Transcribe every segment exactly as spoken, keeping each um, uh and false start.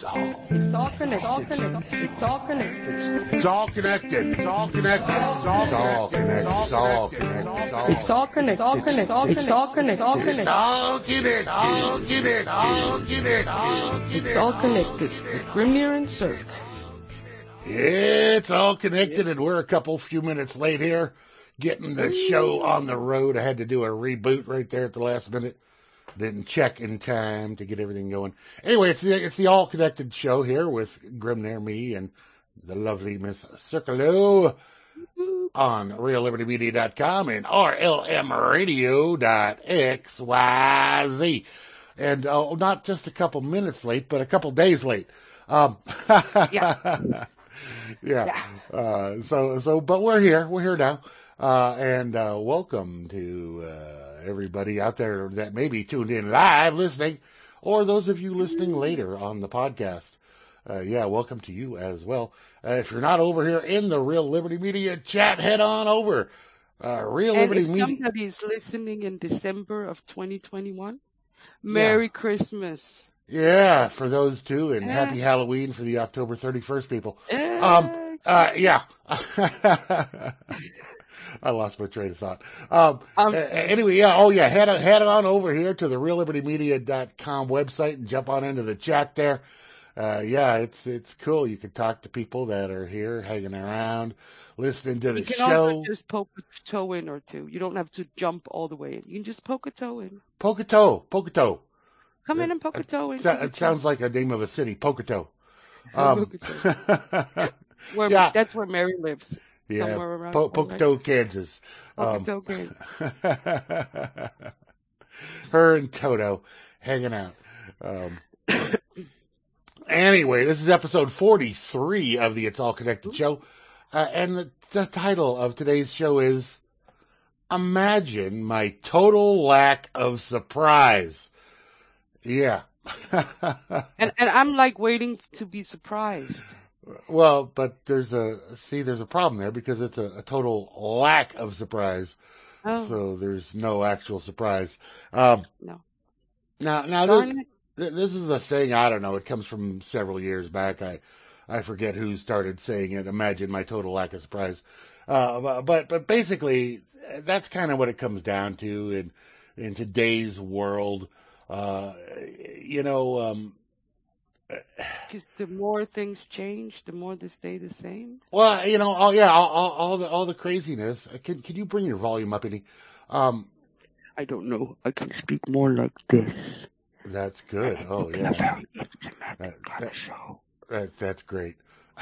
all, it's all connected. It's all connected. It's all connected. It's all connected. It's all connected. It's all connected. It's all connected. It's all connected. It's all connected. It's all connected. All connected. All connected. All connected. All connected. All connected. It's all connected. With Grimnir and Cirque. It's all connected, and we're a couple few minutes late here, getting the show on the road. I had to do a reboot right there at the last minute. Didn't check in time to get everything going. Anyway, it's the, it's the All Connected show here with Grimnir, me, and the lovely Miss Circolo on real liberty media dot com and R L M radio dot x y z. And uh, not just a couple minutes late, but a couple days late. Um, yeah. yeah. yeah. Uh, so, so, but we're here. We're here now. Uh, and uh, welcome to uh, everybody out there that may be tuned in live listening, or those of you listening later on the podcast. Uh, yeah, welcome to you as well. Uh, if you're not over here in the Real Liberty Media chat, head on over. Uh, Real and Liberty if Media. Somebody's listening in December of twenty twenty-one. Merry yeah. Christmas. Yeah, for those two, and uh, Happy Halloween for the October thirty-first people. Uh, um, uh, yeah. I lost my train of thought. Um, um, anyway, yeah, oh yeah, head on, head on over here to the real liberty media dot com website and jump on into the chat there. Uh, yeah, it's it's cool. You can talk to people that are here, hanging around, listening to the you can show. Also just poke a toe in or two. You don't have to jump all the way in. You can just poke a toe in. Poke a toe, poke a toe. Come in and poke a toe in. It, it sounds like a name of a city, Pocatello. Um, where, yeah. That's where Mary lives. Yeah, somewhere around po- Pocatello, Kansas. Pocatello, um, Kansas. Her and Toto hanging out. Um, anyway, this is episode forty-three of the It's All Connected show. Uh, and the, the title of today's show is Imagine My Total Lack of Surprise. Yeah. and and I'm like waiting to be surprised. Well, but there's a see, there's a problem there because it's a, a total lack of surprise. Oh. So there's no actual surprise. Um, no. Now, now this, this is a thing. I don't know. It comes from several years back. I I forget who started saying it. Imagine my total lack of surprise. Uh, but but basically, that's kind of what it comes down to in in today's world. Uh, you know. Um, Because the more things change, the more they stay the same. Well, you know, all yeah, all, all, all the all the craziness. Can can you bring your volume up any? Um, I don't know. I can speak more like this. That's good. Oh yeah. That, that, that, that's great.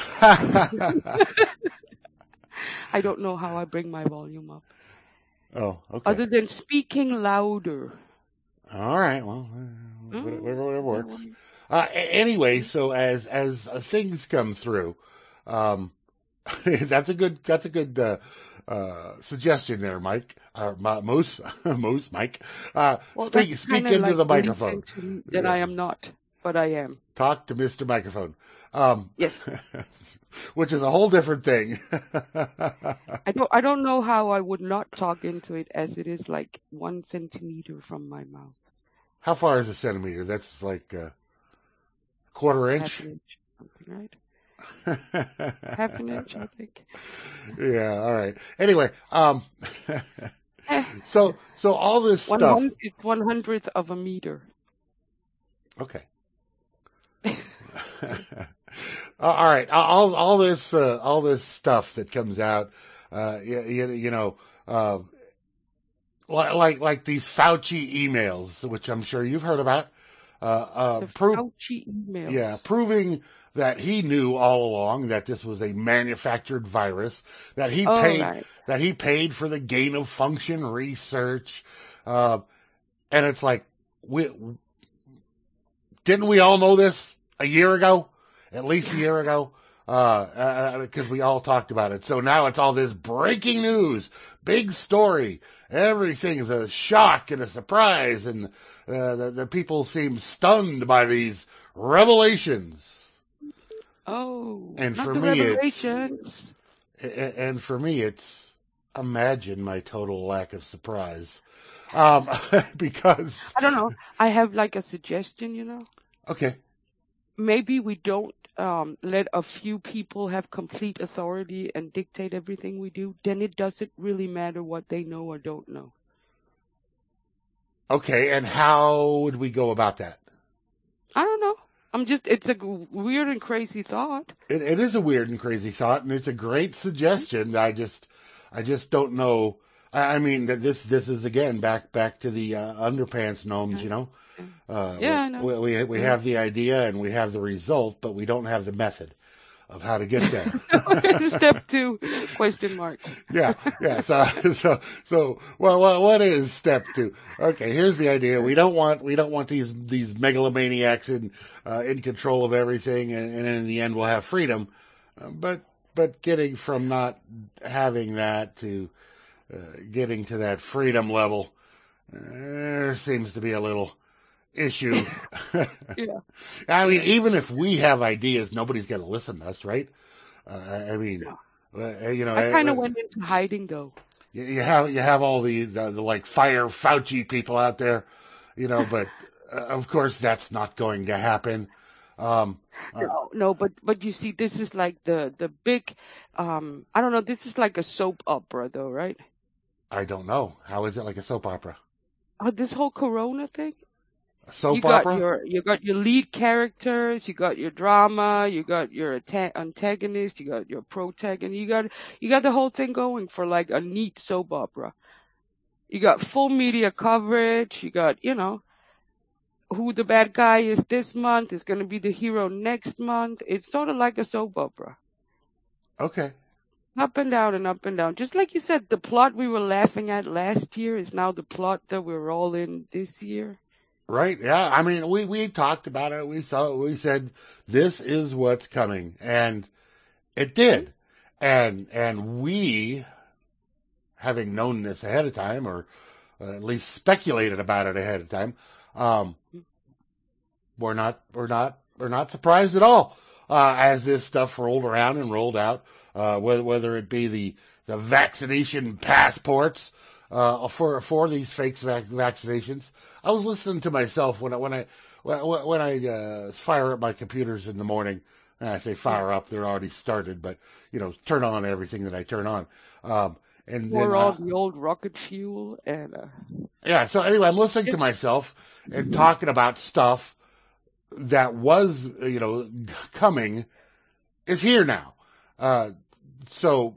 I don't know how I bring my volume up. Oh, okay. Other than speaking louder. All right. Well, whatever, whatever works. Uh, anyway, so as as uh, things come through, um, that's a good that's a good uh, uh, suggestion there, Mike. Uh, Moose, Moose, Mike. Uh, well, speak speak into like the microphone. That yeah. I am not, but I am. Talk to Mister Microphone. Um, yes. Which is a whole different thing. I don't I don't know how I would not talk into it, as it is like one centimeter from my mouth. How far is a centimeter? That's like. Uh, Quarter inch? Half an inch, something, right? Half an inch, I think. Yeah, all right. Anyway, um, so so all this one stuff. It's one hundredth of a meter. Okay. All right. All all this uh, all this stuff that comes out, uh, you, you know, uh, like like these Fauci emails, which I'm sure you've heard about. Uh, uh, the pro- Fauci emails. Yeah, proving that he knew all along that this was a manufactured virus, that he oh, paid right. that he paid for the gain of function research, uh, and it's like, we didn't we all know this a year ago, at least a year ago, because uh, uh, we all talked about it. So now it's all this breaking news, big story, everything is a shock and a surprise, and Uh, the, the people seem stunned by these revelations. Oh, and not for the me, revelations. It's, and for me, it's imagine my total lack of surprise, um, because I don't know. I have like a suggestion, you know. Okay. maybe we don't um, let a few people have complete authority and dictate everything we do, then it doesn't really matter what they know or don't know. Okay, and how would we go about that? I don't know. I'm just, it's a g- weird and crazy thought. It, it is a weird and crazy thought, and it's a great suggestion. I just, I just don't know. I, I mean, that this, this is again back, back to the uh, underpants gnomes. You know, uh, Yeah, I we, know. we, we we have the idea and we have the result, but we don't have the method of how to get there. Step two, question mark. yeah, yeah. So, so, so, well, well, what is step two? Okay, here's the idea. We don't want, we don't want these these megalomaniacs in uh, in control of everything, and, and in the end, we'll have freedom. Uh, but, but getting from not having that to uh, getting to that freedom level, uh, there seems to be a little issue. Yeah. I mean, even if we have ideas, nobody's going to listen to us, right? Uh, I mean, uh, you know, I kind of uh, went into hiding though. you, you have you have all the, the, the like fire Fauci people out there, you know, but uh, of course that's not going to happen. Um, uh, No, no, but but you see, this is like the the big, um, I don't know. This is like a soap opera, though, right? I don't know. How is it like a soap opera? Oh, this whole Corona thing. A soap You got opera? your you got your lead characters, you got your drama, you got your anta- antagonist, you got your protagonist, you got you got the whole thing going for like a neat soap opera. You got full media coverage. You got, you know, who the bad guy is this month is going to be the hero next month. It's sort of like a soap opera. Okay. Up and down and up and down. Just like you said, the plot we were laughing at last year is now the plot that we're all in this year. Right. Yeah. I mean, we, we talked about it. We saw. We said this is what's coming, and it did. And and we, having known this ahead of time, or uh, at least speculated about it ahead of time, um, we're not we're not we're not surprised at all uh, as this stuff rolled around and rolled out. Uh, whether whether it be the the vaccination passports uh, for for these fake vac- vaccinations. I was listening to myself when I when I when I uh, fire up my computers in the morning. And I say fire up; they're already started, but you know, turn on everything that I turn on. Um, and Or then, all uh, the old rocket fuel and uh, yeah. So anyway, I'm listening to myself and talking about stuff that was, you know, coming is here now. Uh, so.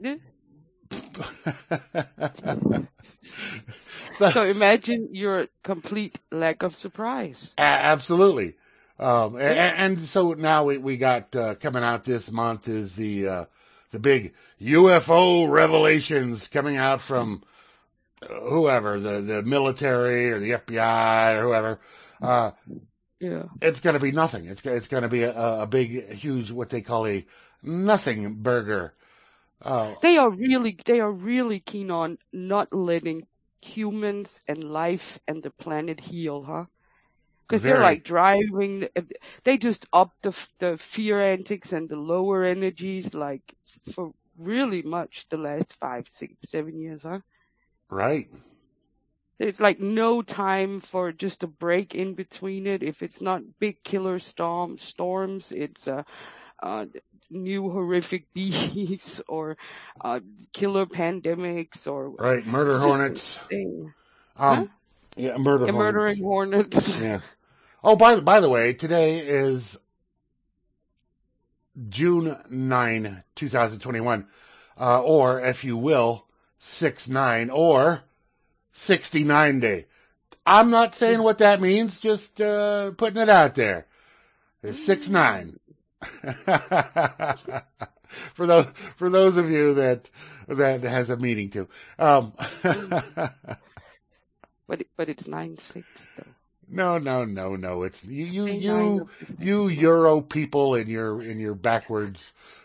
so, so imagine your complete lack of surprise. A- absolutely. Um, and, and so now we, we got uh, coming out this month is the uh, the big U F O revelations coming out from whoever, the, the military or the F B I or whoever. Uh, yeah, it's going to be nothing. It's it's going to be a, a big, huge, what they call a nothing burger. Uh, they are really they are really keen on not letting humans and life and the planet heal, huh? Because they're like driving, they just up the the fear antics and the lower energies like for really much the last five, six, seven years, huh? Right. There's like no time for just a break in between it. If it's not big killer storm storms, it's uh, uh, new horrific beasts or uh, killer pandemics or right murder hornets. Thing. Um, huh? Yeah, murder yeah, hornets. murdering hornets. Yeah. Oh, by by the way, today is June ninth, twenty twenty-one, uh, or if you will, six nine or sixty-nine day. I'm not saying what that means, just uh, putting it out there. It's six nine. for those for those of you that that has a meaning to. Um, but it, but it's nine six though. No, no, no, no. It's you, you, you, you Euro people in your in your backwards.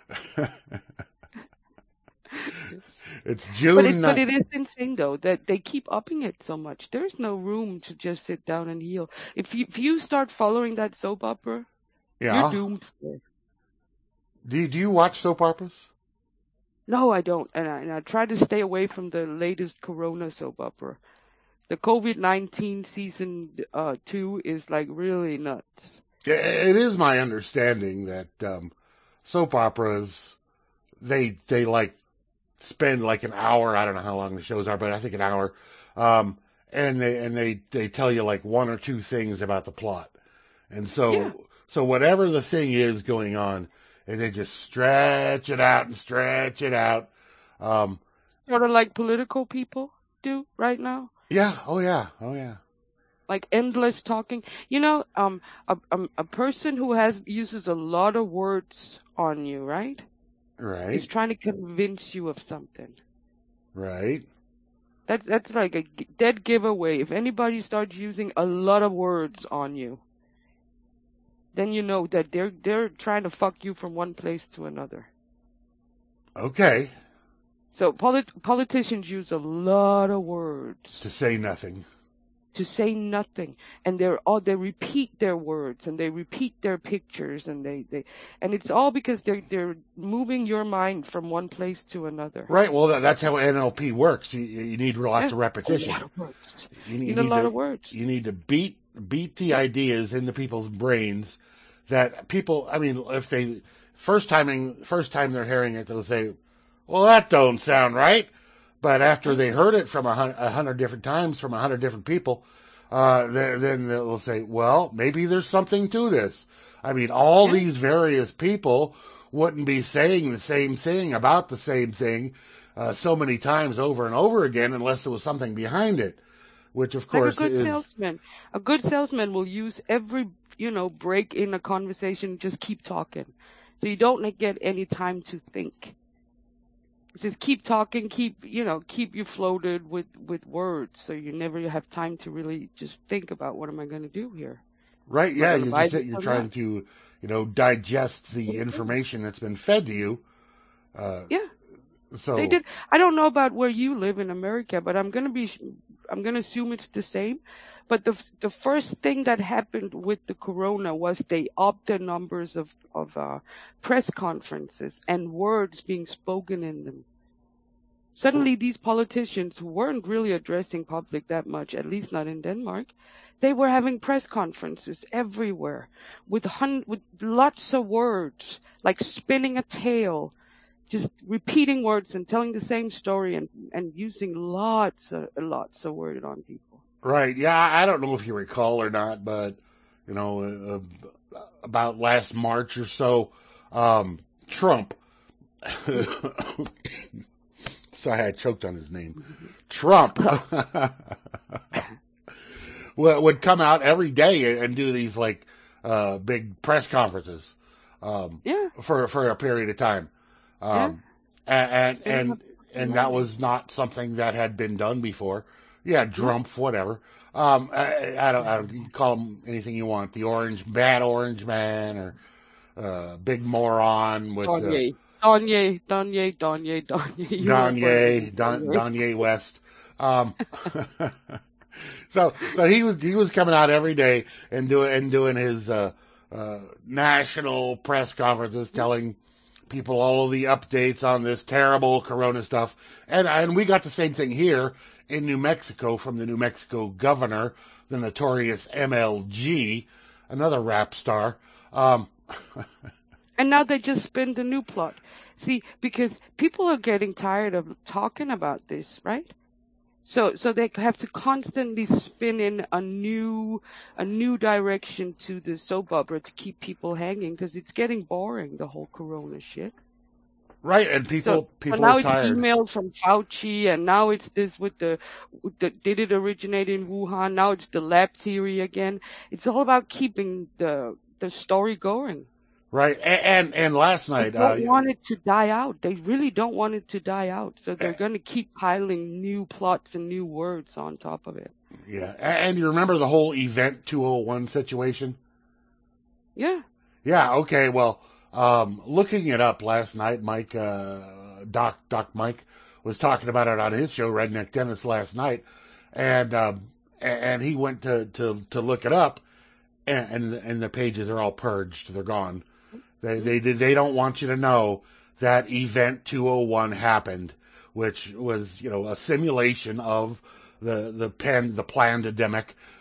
It's June. But it, but it is insane though that they keep upping it so much. There's no room to just sit down and heal. If you if you start following that soap opera, yeah. you're doomed. Do you, do you watch soap operas? No, I don't, and I, and I try to stay away from the latest Corona soap opera. The COVID nineteen season uh, two is like really nuts. It is my understanding that um, soap operas, they they like spend like an hour. I don't know how long the shows are, but I think an hour. Um, and they and they, they tell you like one or two things about the plot, and so Yeah. so whatever the thing is going on, and they just stretch it out and stretch it out. Um, Sort of like political people do right now. yeah. Oh yeah. Oh yeah. Like endless talking. You know, um, a, a a person who has uses a lot of words on you, right? Right. Is trying to convince you of something. Right. That's that's like a g- dead giveaway. If anybody starts using a lot of words on you, then you know that they're they're trying to fuck you from one place to another. Okay. So polit- politicians use a lot of words To say nothing. to say nothing, and they're all they repeat their words and they repeat their pictures, and they, they and it's all because they're they're moving your mind from one place to another. Right. Well, that, that's how N L P works. You, you need lots Yeah. of repetition. A lot of words. You need, You you need a lot to, of words. You need to beat beat the ideas into people's brains that people. I mean, if they first timing first time they're hearing it, they'll say, "Well, that don't sound right." But after they heard it from a, hun- a hundred different times from a hundred different people, uh, then, then they'll say, "Well, maybe there's something to this." I mean, all Yeah. these various people wouldn't be saying the same thing about the same thing uh, so many times over and over again unless there was something behind it, which of course Like a good is salesman. A good salesman will use every, you know, break in a conversation, just keep talking. So you don't like, get any time to think. Just keep talking, keep, you know, keep you floated with, with words, so you never have time to really just think about what am I going to do here. right. Am I Yeah, gonna you're buy just this you're or trying not? to you know digest the information that's been fed to you. Uh, Yeah. so They did. I don't know about where you live in America, but I'm gonna be. I'm gonna assume it's the same. But the the first thing that happened with the corona was they upped the numbers of of uh, press conferences and words being spoken in them. Suddenly, these politicians who weren't really addressing public that much, at least not in Denmark, they were having press conferences everywhere with hun- with lots of words, like spinning a tale, just repeating words and telling the same story, and, and using lots of lots of words on people. right, yeah, I don't know if you recall or not, but you know, uh, about last March or so, um, Trump. Sorry, I choked on his name. Trump would come out every day and do these like uh, big press conferences um, Yeah. for for a period of time, um, and and and, and that was not something that had been done before. Yeah, Drumpf, whatever. Um, I, I don't, I don't you can call him anything you want. The orange, bad orange man, or uh, big moron with the. Donye, Donye, Donye, Donye. Donye, Don, Donye West. Um, so, so he was he was coming out every day and doing and doing his uh, uh, national press conferences, telling people all of the updates on this terrible Corona stuff, and and we got the same thing here in New Mexico from the New Mexico governor, the notorious M L G, another rap star. Um, And now they just spin the new plot. See, because people are getting tired of talking about this, right? So, so they have to constantly spin in a new, a new direction to the soap opera to keep people hanging, because it's getting boring, the whole Corona shit. Right, and people, so, people so now are it's tired. emails from Fauci, and now it's this with the, with the, did it originate in Wuhan? Now it's the lab theory again. It's all about keeping the the story going. Right, and and, and last night... They don't uh, want it to die out. They really don't want it to die out. So they're going to keep piling new plots and new words on top of it. Yeah, and you remember the whole Event two oh one situation? Yeah. Yeah, okay, well, um, looking it up last night, Mike, uh, Doc, Doc Mike, was talking about it on his show, Redneck Dennis, last night, and um, and he went to, to, to look it up, and, and and the pages are all purged. They're gone. They they they don't want you to know that Event two oh one happened, which was, you know, a simulation of the the pan the pandemic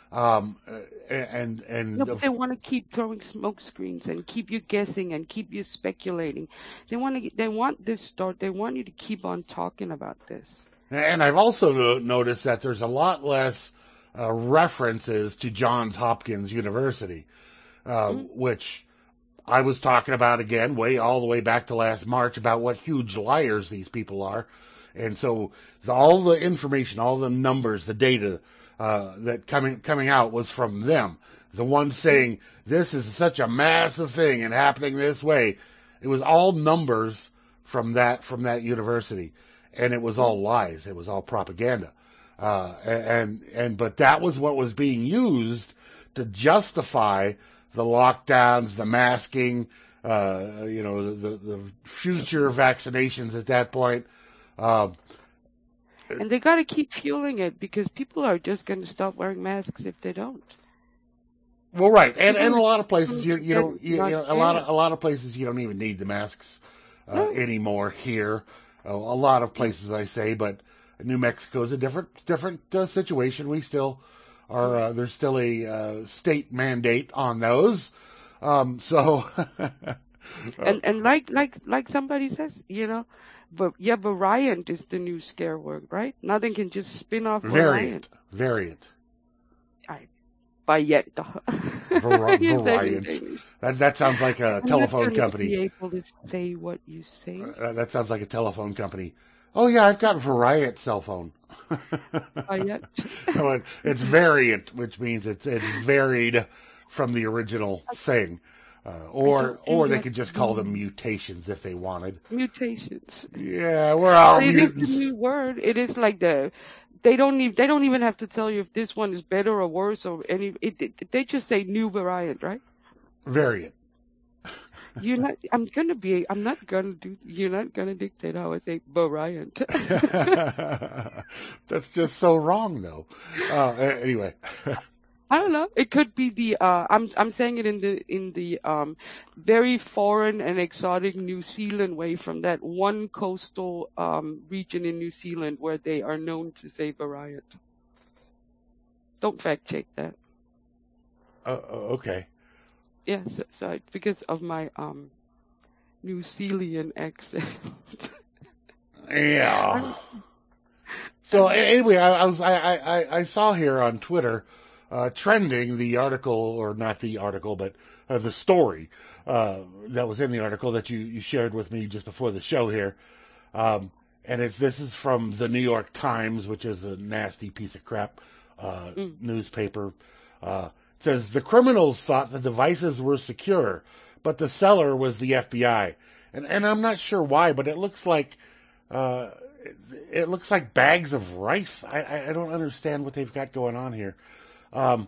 Um, and and No, but they want to keep throwing smoke screens and keep you guessing and keep you speculating. They want to. They want this start. They want you to keep on talking about this. And I've also noticed that there's a lot less uh, references to Johns Hopkins University, uh, mm-hmm. which I was talking about again, way all the way back to last March about what huge liars these people are. And so the, all the information, all the numbers, the data uh, that coming coming out was from them. The ones saying this is such a massive thing and happening this way, it was all numbers from that from that university, and it was all lies. It was all propaganda, uh, and and but that was what was being used to justify the lockdowns, the masking, uh, you know, the, the future vaccinations at that point. Uh, and they got to keep fueling it because people are just going to stop wearing masks if they don't. Well, right, and and a lot of places you you know, you, you know a lot of a lot of places you don't even need the masks uh, no. anymore here. Uh, a lot of places I say, but New Mexico is a different different uh, situation. We still are uh, there's still a uh, state mandate on those. Um, so and and like like like somebody says, you know. But yeah, variant is the new scare word, right? Nothing can just spin off variant. Variant. I, variant. Var- variant. That that sounds like a I'm telephone not company. Be able to say what you say. Uh, that sounds like a telephone company. Oh yeah, I've got variant cell phone. Variant. So it, it's variant, which means it's it's varied from the original thing. Uh, or or they could just call them mutations if they wanted. Mutations. Yeah, we're all it mutants. It is a new word. It is like the they don't even they don't even have to tell you if this one is better or worse or any. It, it, they just say new variant, right? Variant. You're not. I'm gonna be. I'm not gonna do. You're not gonna dictate how I say variant. That's just so wrong, though. Uh, anyway. I don't know. It could be the. Uh, I'm I'm saying it in the in the um, very foreign and exotic New Zealand way, from that one coastal um, region in New Zealand where they are known to say variant. Don't fact check that. Uh, okay. Yes, yeah, so, so it's because of my um, New Zealand accent. Yeah. So anyway, I, I was I, I I saw here on Twitter. Uh, trending the article, or not the article, but uh, the story uh, that was in the article that you, you shared with me just before the show here. Um, and it's, this is from the New York Times, which is a nasty piece of crap uh, mm. newspaper. Uh, it says, the criminals thought the devices were secure, but the seller was the F B I. And, and I'm not sure why, but it looks like uh, it, it looks like bags of rice. I, I don't understand what they've got going on here. Um,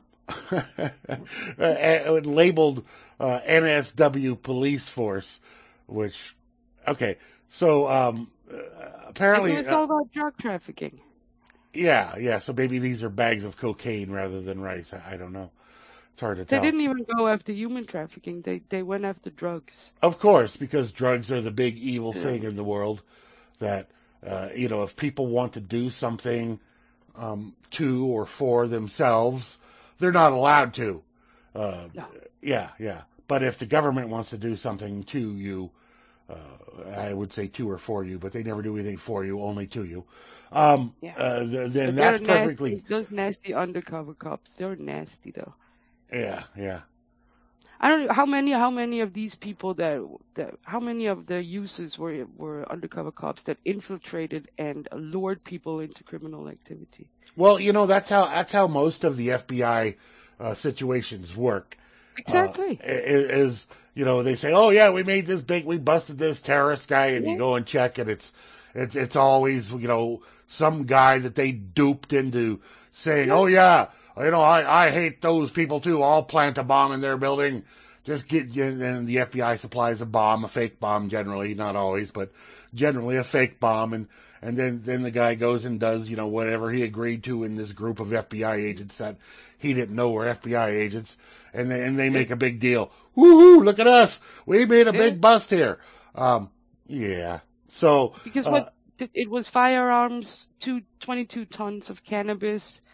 labeled uh, N S W Police Force, which, okay, so um, uh, apparently... It's all about drug trafficking. Yeah, yeah, so maybe these are bags of cocaine rather than rice. I, I don't know. It's hard to tell. They didn't even go after human trafficking. They they went after drugs. Of course, because drugs are the big evil yeah. thing in the world that, uh, you know, if people want to do something... Um, to or for themselves, they're not allowed to. Uh, no. Yeah, yeah. But if the government wants to do something to you, uh, I would say to or for you, but they never do anything for you, only to you. Um, yeah. uh, then that's perfectly... Nasty, those nasty undercover cops, they're nasty, though. Yeah, yeah. I don't know how many how many of these people that that how many of their users were were undercover cops that infiltrated and lured people into criminal activity. Well, you know that's how that's how most of the F B I uh, situations work. Exactly. Uh, is you know they say, oh yeah, we made this big, we busted this terrorist guy, and yeah. you go and check, and it's it's it's always you know some guy that they duped into saying, yeah. oh yeah. You know, I, I hate those people, too. I'll plant a bomb in their building. Just get, and the F B I supplies a bomb, a fake bomb generally, not always, but generally a fake bomb. And, and then, then the guy goes and does, you know, whatever he agreed to in this group of F B I agents that he didn't know were F B I agents. And they, and they make a big deal. Woohoo, look at us. We made a big bust here. Um, yeah. So. Because uh, what, it was firearms, two, twenty-two tons of cannabis,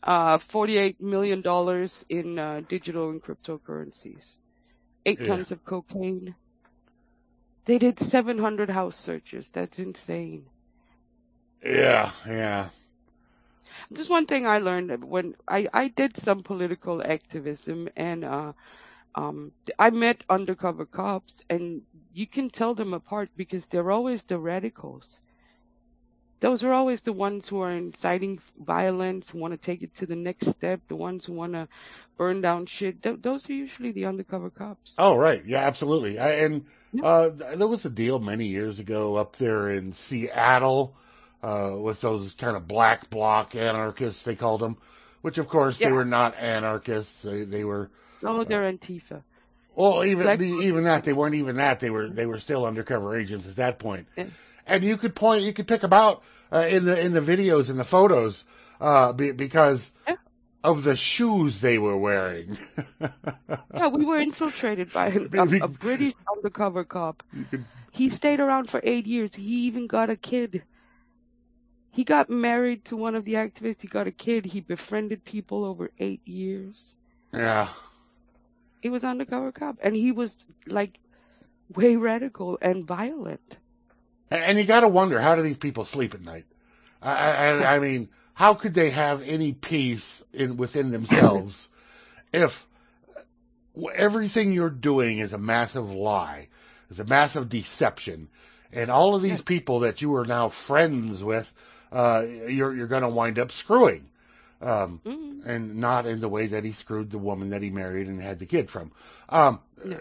Uh, forty-eight million dollars in uh, digital and cryptocurrencies. Eight Yeah. tons of cocaine. They did seven hundred house searches. That's insane. Yeah, yeah. Just one thing I learned when I, I did some political activism, and uh, um, I met undercover cops, and you can tell them apart because they're always the radicals. Those are always the ones who are inciting violence, who want to take it to the next step, the ones who want to burn down shit. Th- those are usually the undercover cops. Oh, right. Yeah, absolutely. I, and Yep. uh, there was a deal many years ago up there in Seattle uh, with those kind of black bloc anarchists, they called them, which, of course, Yeah. they were not anarchists. They, they were... Oh, they're Antifa. Well, even Black- the, even that, they weren't even that. They were they were still undercover agents at that point. Yeah. And you could point, you could pick them out uh, in the in the videos and the photos uh, be, because Yeah. of the shoes they were wearing. Yeah, we were infiltrated by a, a British undercover cop. could, He stayed around for eight years. He even got a kid. He got married to one of the activists. He got a kid. He befriended people over eight years. yeah. He was undercover cop, and he was like way radical and violent. And, and you got to wonder, how do these people sleep at night? I, I, I mean, how could they have any peace in within themselves if everything you're doing is a massive lie, is a massive deception, and all of these Yeah. people that you are now friends with, uh, you're you're going to wind up screwing, um, Mm. and not in the way that he screwed the woman that he married and had the kid from. Um, No.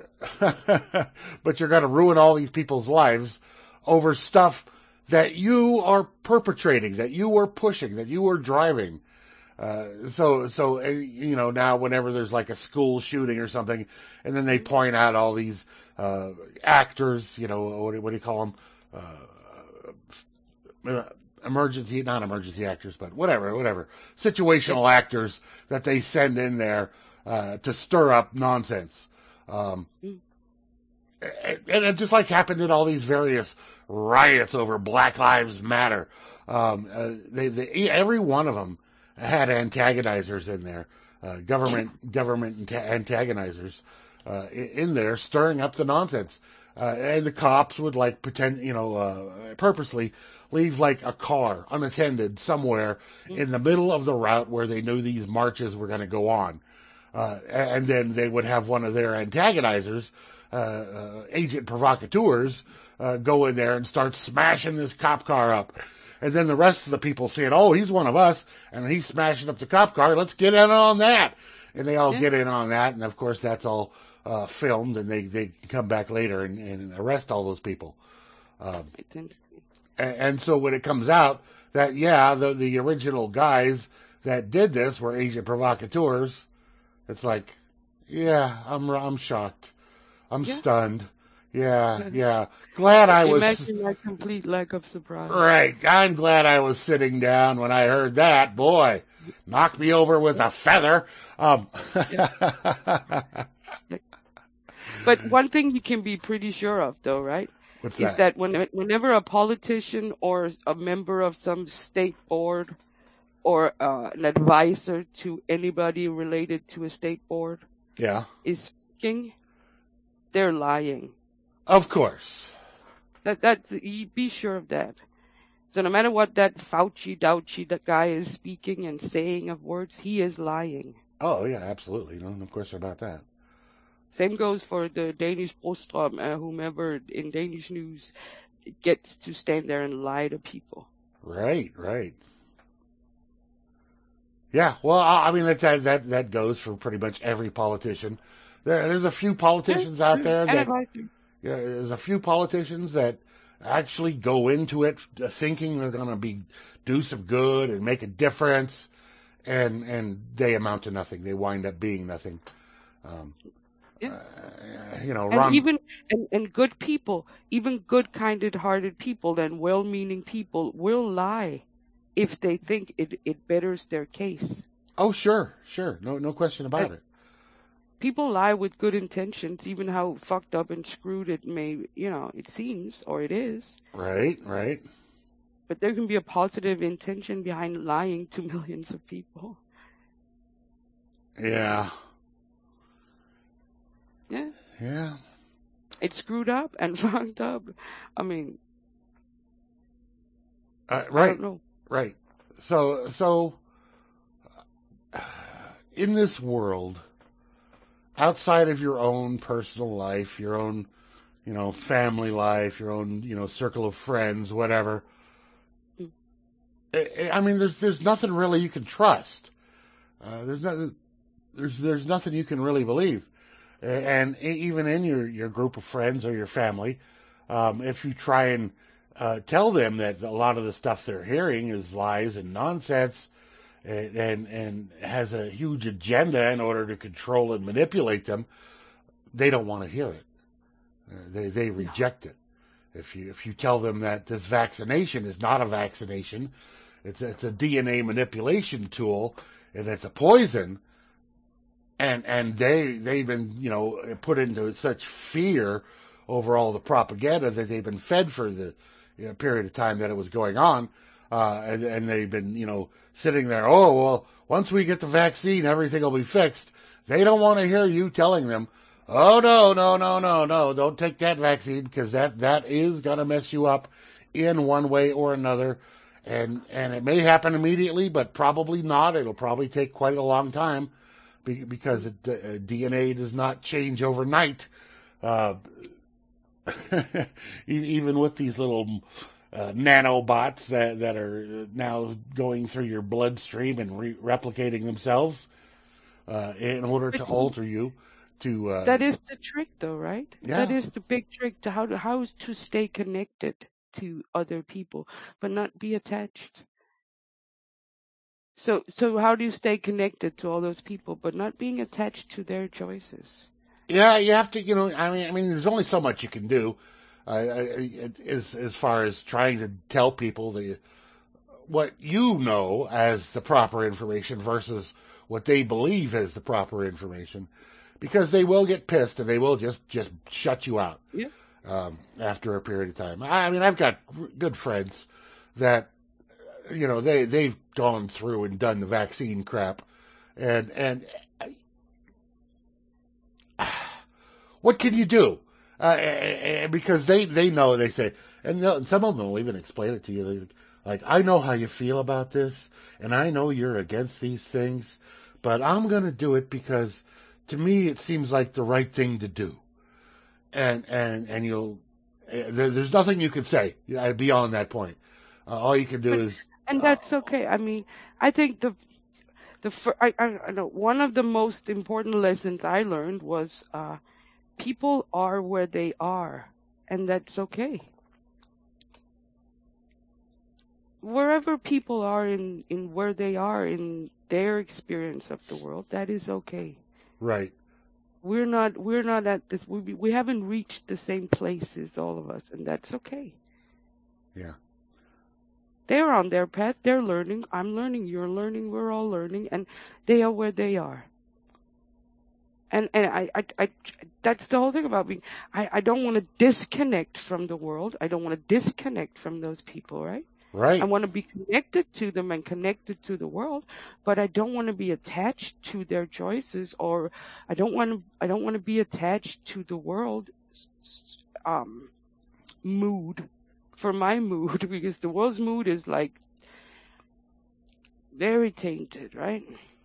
but you're going to ruin all these people's lives over stuff that you are perpetrating, that you are pushing, that you are driving. Uh, so, so uh, you know, now whenever there's like a school shooting or something, and then they point out all these uh, actors, you know, what, what do you call them? Uh, emergency, not emergency actors, but whatever, whatever. Situational actors that they send in there uh, to stir up nonsense. Um, Mm. and it just like happened in all these various riots over Black Lives Matter. Um, uh, they, they, every one of them had antagonizers in there, uh, government government antagonizers uh, in there, stirring up the nonsense. Uh, and the cops would like pretend, you know, uh, purposely leave like a car unattended somewhere mm-hmm. in the middle of the route where they knew these marches were going to go on. Uh, and then they would have one of their antagonizers, uh, uh, agent provocateurs, uh, go in there and start smashing this cop car up. And then the rest of the people saying, oh, he's one of us, and he's smashing up the cop car, let's get in on that. And they all yeah. get in on that, and of course that's all uh, filmed, and they, they come back later and, and arrest all those people. Um, and, and so when it comes out that, yeah, the, the original guys that did this were agent provocateurs, it's like, yeah, I'm I'm shocked. I'm yeah. stunned. Yeah, yeah. Glad I was... Imagine my complete lack of surprise. Right. I'm glad I was sitting down when I heard that. Boy, knocked me over with a feather. Um. But one thing you can be pretty sure of, though, right? What's is that? that when, whenever a politician or a member of some state board or uh, an advisor to anybody related to a state board yeah. is speaking, they're lying. Of course. That that you be sure of that. So no matter what that Fauci Douchi that guy is speaking and saying of words, he is lying. Oh yeah, absolutely. No, of course about that. Same goes for the Danish Bostrom, uh, whomever in Danish news gets to stand there and lie to people. Right, right. Yeah, well, I mean that that that goes for pretty much every politician. There, there's a few politicians out there that yeah, there's a few politicians that actually go into it thinking they're going to be do some good and make a difference, and and they amount to nothing. They wind up being nothing. Um, yeah. uh, you know, and Ron, even and, and good people, even good, kind-hearted people and well-meaning people will lie if they think it, it betters their case. Oh, sure, sure. No no question about and it. People lie with good intentions, even how fucked up and screwed it may, you know, it seems, or it is. Right, right. But there can be a positive intention behind lying to millions of people. Yeah. Yeah. Yeah. It's screwed up and fucked up. I mean, uh, right. I don't know. Right. So, so in this world, outside of your own personal life, your own, you know, family life, your own, you know, circle of friends, whatever. Mm. I, I mean, there's there's nothing really you can trust. Uh, there's nothing. There's there's nothing you can really believe, and even in your, your group of friends or your family, um, if you try and uh, tell them that a lot of the stuff they're hearing is lies and nonsense, and, and and has a huge agenda in order to control and manipulate them, they don't want to hear it. Uh, they they reject it. If you if you tell them that this vaccination is not a vaccination, it's a, it's a D N A manipulation tool, and it's a poison. And and they they've been you know put into such fear over all the propaganda that they've been fed for the you know, period of time that it was going on, uh, and, and they've been you know sitting there. Oh well, once we get the vaccine, everything will be fixed. They don't want to hear you telling them, oh no no no no no, don't take that vaccine because that that is gonna mess you up in one way or another, and and it may happen immediately, but probably not. It'll probably take quite a long time. Because it, uh, D N A does not change overnight. Uh, even with these little uh, nanobots that, that are now going through your bloodstream and re- replicating themselves uh, in order to alter you. To uh, that is the trick, though, right? Yeah. That is the big trick to how to how is to stay connected to other people, but not be attached. So, so how do you stay connected to all those people, but not being attached to their choices? Yeah, you have to. You know, I mean, I mean, there's only so much you can do, uh, as as far as trying to tell people the what you know as the proper information versus what they believe as the proper information, because they will get pissed and they will just just shut you out. Yeah. Um, after a period of time. I mean, I've got good friends that. You know, they, they've gone through and done the vaccine crap. And, and what can you do? Uh, because they, they know, they say, and some of them will even explain it to you. Like, I know how you feel about this, and I know you're against these things, but I'm going to do it because to me it seems like the right thing to do. And, and, and you'll, there's nothing you can say beyond that point. Uh, all you can do but, is, and that's okay. I mean, I think the the I, I I know one of the most important lessons I learned was uh, people are where they are, and that's okay. Wherever people are in, in where they are in their experience of the world, that is okay. Right. We're not we're not at this. We we haven't reached the same places, all of us, and that's okay. Yeah. They're on their path. They're learning. I'm learning. You're learning. We're all learning, and they are where they are. And and I, I, I that's the whole thing about me. I, I don't want to disconnect from the world. I don't want to disconnect from those people, right? Right. I want to be connected to them and connected to the world, but I don't want to be attached to their choices, or I don't want to. I don't want to be attached to the world um, mood. For my mood, because the world's mood is like very tainted, right?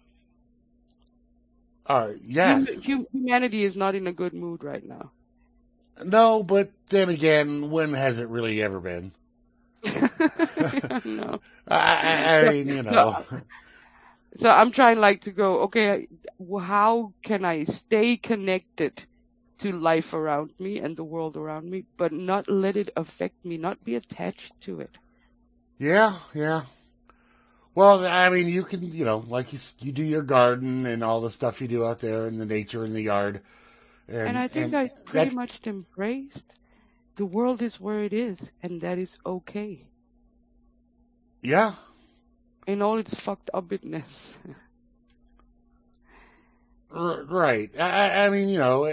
Uh, yes. Hum- humanity is not in a good mood right now. No, but then again, when has it really ever been? No. I, I mean, you know. So, so I'm trying like to go, okay, how can I stay connected to life around me and the world around me, but not let it affect me, not be attached to it? Yeah, yeah. Well, I mean, you can, you know, like you, you do your garden and all the stuff you do out there in the nature in the yard. And, and I think and I pretty much embraced the world is where it is, and that is okay. Yeah. In all its fucked upness. Right. I, I mean, you know,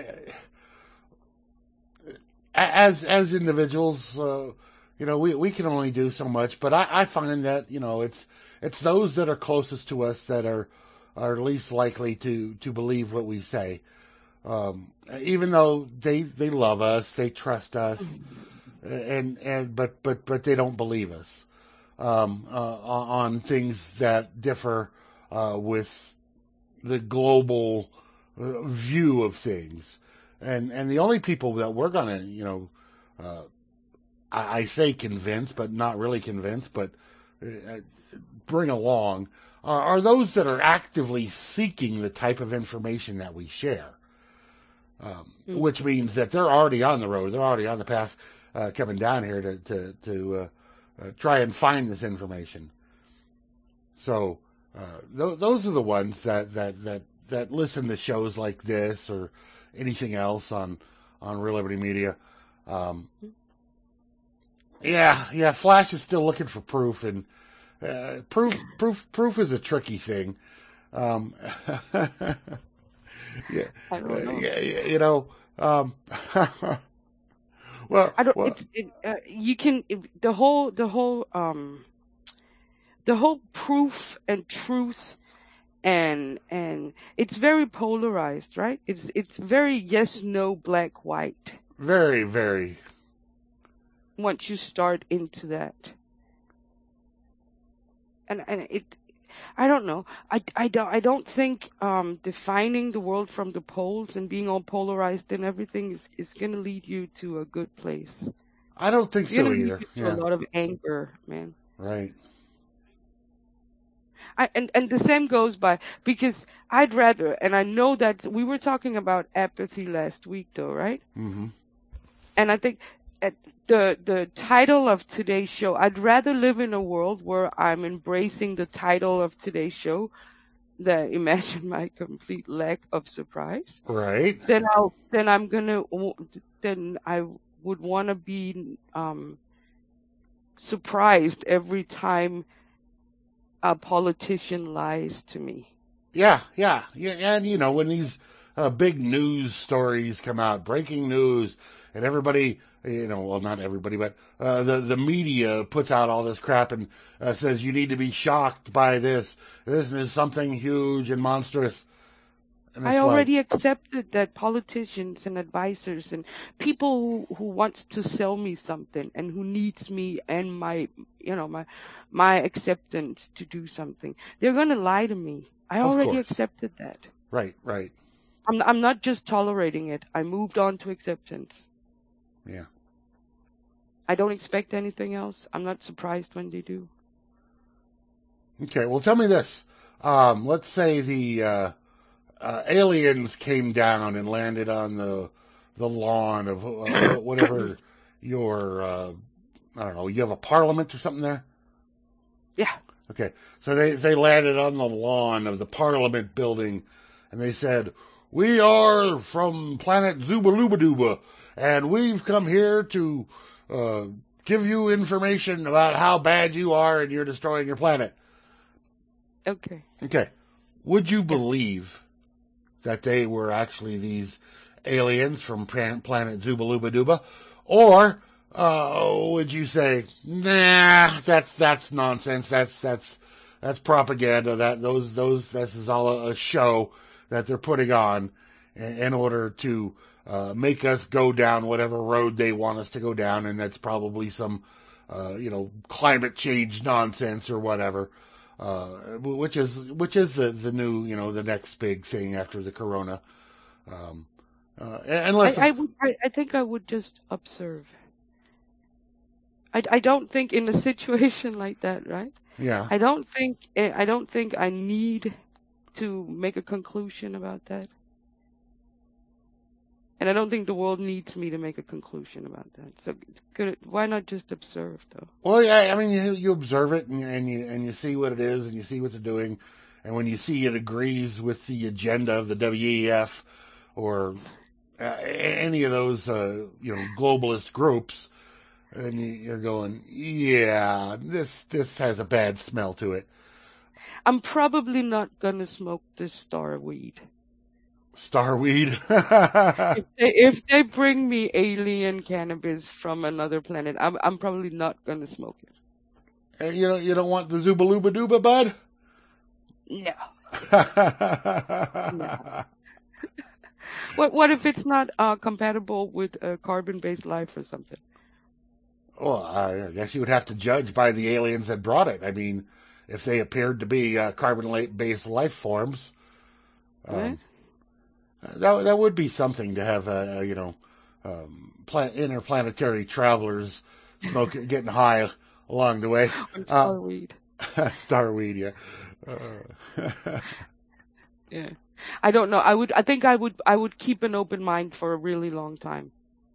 as as individuals, uh, you know, we we can only do so much. But I, I find that you know, it's it's those that are closest to us that are are least likely to, to believe what we say. Um, even though they they love us, they trust us, and and but but but they don't believe us um, uh, on things that differ uh, with the global uh, view of things. And and the only people that we're gonna, you know, uh, I, I say convince, but not really convince, but uh, bring along are, are those that are actively seeking the type of information that we share. Um, mm. Which means that they're already on the road, they're already on the path, uh, coming down here to to, to uh, uh, try and find this information. So uh, th- those are the ones that, that, that, that listen to shows like this or anything else on on Real Liberty Media. Um, yeah, yeah. Flash is still looking for proof, and uh, proof proof proof is a tricky thing. Um, Yeah, I don't know. Uh, yeah, you know. Um, well, I don't. well, It, it, uh, you can it, the whole the whole um the whole proof and truth and and it's very polarized, right? It's it's very yes no black white. Very very. Once you start into that, and and it. I don't know. I, I, don't, I don't think um, defining the world from the poles and being all polarized and everything is, is going to lead you to a good place. I don't think it's so gonna either. Lead you yeah. to a lot of anger, man. Right. I, and, and the same goes by, because I'd rather, and I know that we were talking about apathy last week, though, right? Mm-hmm. And I think at the the title of today's show, I'd rather live in a world where I'm embracing the title of today's show, that imagine my complete lack of surprise. Right. Then I'll then I'm gonna then I would want to be um, surprised every time a politician lies to me. Yeah, yeah, yeah, and you know when these uh, big news stories come out, breaking news, and everybody. You know, well, not everybody, but uh, the the media puts out all this crap and uh, says you need to be shocked by this. This is something huge and monstrous. And I already like, accepted that politicians and advisors and people who, who want to sell me something and who needs me and my, you know, my my acceptance to do something, they're going to lie to me. I already accepted that. Right, right. I'm I'm not just tolerating it. I moved on to acceptance. Yeah. I don't expect anything else. I'm not surprised when they do. Okay, well, tell me this. Um, let's say the uh, uh, aliens came down and landed on the the lawn of uh, whatever your, uh, I don't know, you have a parliament or something there? Yeah. Okay, so they, they landed on the lawn of the parliament building, and they said, we are from planet Zubalubadooba, and we've come here to uh, give you information about how bad you are and you're destroying your planet. Okay. Okay. Would you believe that they were actually these aliens from planet Zubalubadooba? Or uh, would you say, nah, that's that's nonsense. That's that's that's propaganda. That those those this is all a show that they're putting on in order to uh, make us go down whatever road they want us to go down, and that's probably some uh, you know climate change nonsense or whatever. Uh, which is which is the, the new you know the next big thing after the corona. Um, uh, unless I, I would I, I think I would just observe. I, I don't think in a situation like that, right? Yeah. I don't think I don't think I need to make a conclusion about that. And I don't think the world needs me to make a conclusion about that. So could, why not just observe, though? Well, yeah, I mean, you, you observe it and, and you and you see what it is and you see what it's doing, and when you see it agrees with the agenda of the W E F or uh, any of those uh, you know globalist groups, and you, you're going, yeah, this this has a bad smell to it. I'm probably not gonna smoke this star weed. Starweed. if, they, if they bring me alien cannabis from another planet, I'm I'm probably not gonna smoke it. And you don't you don't want the Zubalubadooba, bud? No. Yeah. What what if it's not uh, compatible with uh, carbon-based life or something? Well, I guess you would have to judge by the aliens that brought it. I mean, if they appeared to be uh, carbon-based life forms, um, Right? that that would be something to have, uh, you know, um, plan- interplanetary travelers smoking, getting high along the way. On Uh, starweed. Starweed, yeah. Uh, Yeah. I don't know. I would. I think I would. I would keep an open mind for a really long time.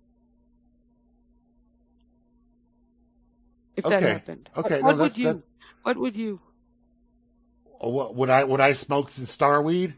If that okay. happened. Okay. What No, would that's, you? that's, What would you? what, would I would I smoke some starweed?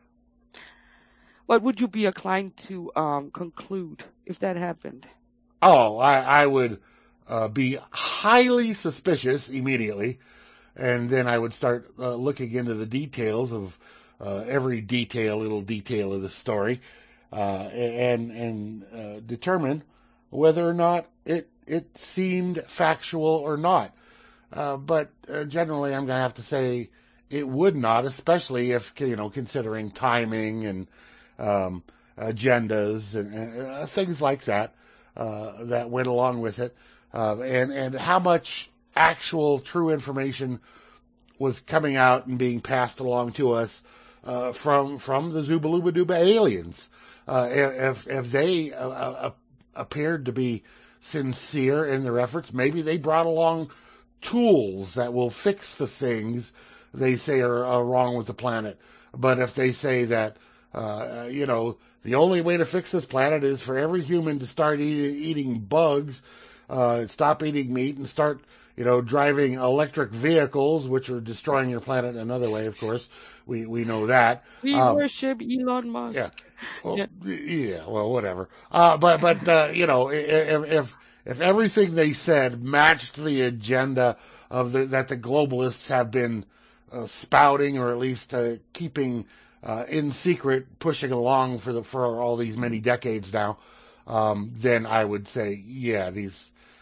What would you be inclined to um, conclude if that happened? Oh, I, I would uh, be highly suspicious immediately, and then I would start uh, looking into the details of uh, every detail, little detail of the story, uh, and and uh, determine whether or not it it seemed factual or not. Uh, but uh, generally, I'm going to have to say it would not, especially if, you know, considering timing and um, agendas and uh, things like that uh, that went along with it, uh, and and how much actual true information was coming out and being passed along to us uh, from from the Zubaluba Duba aliens. Uh, if if they uh, uh, appeared to be sincere in their efforts, maybe they brought along tools that will fix the things they say are, are wrong with the planet. But if they say that, uh, you know, the only way to fix this planet is for every human to start eat, eating bugs, uh, stop eating meat, and start, you know, driving electric vehicles, which are destroying your planet in another way, of course. We we know that. We Um, worship Elon Musk. yeah. Well, Yeah. yeah. Well, whatever. Uh, but but uh, you know, if if if everything they said matched the agenda of the, that the globalists have been uh, spouting, or at least uh, keeping uh, in secret, pushing along for the for all these many decades now, um, then I would say, yeah, these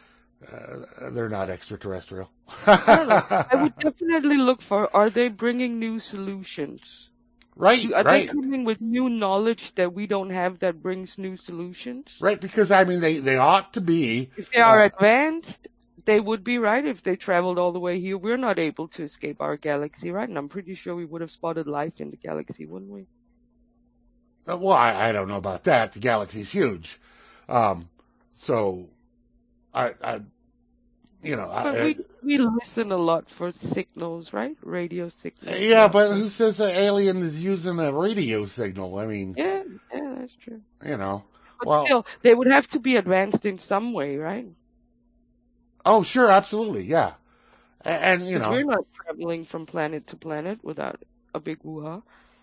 uh, they're not extraterrestrial. I don't know. I would definitely look for, are they bringing new solutions? Right, Are right. they coming with new knowledge that we don't have that brings new solutions? Right, because, I mean, they, they ought to be. If they are Uh, advanced, they would be right. If they traveled all the way here, we're not able to escape our galaxy, right? And I'm pretty sure we would have spotted life in the galaxy, wouldn't we? well, I, I don't know about that. The galaxy's huge. Um, so, I, I you know, But I, we we listen a lot for signals, right? Radio signals. yeah, but who says an alien is using a radio signal? I mean, Yeah, yeah, that's true. you know, But well, still, they would have to be advanced in some way, right? oh, sure, absolutely, yeah, and, and you Because know, we're not traveling from planet to planet without a big woo-ha.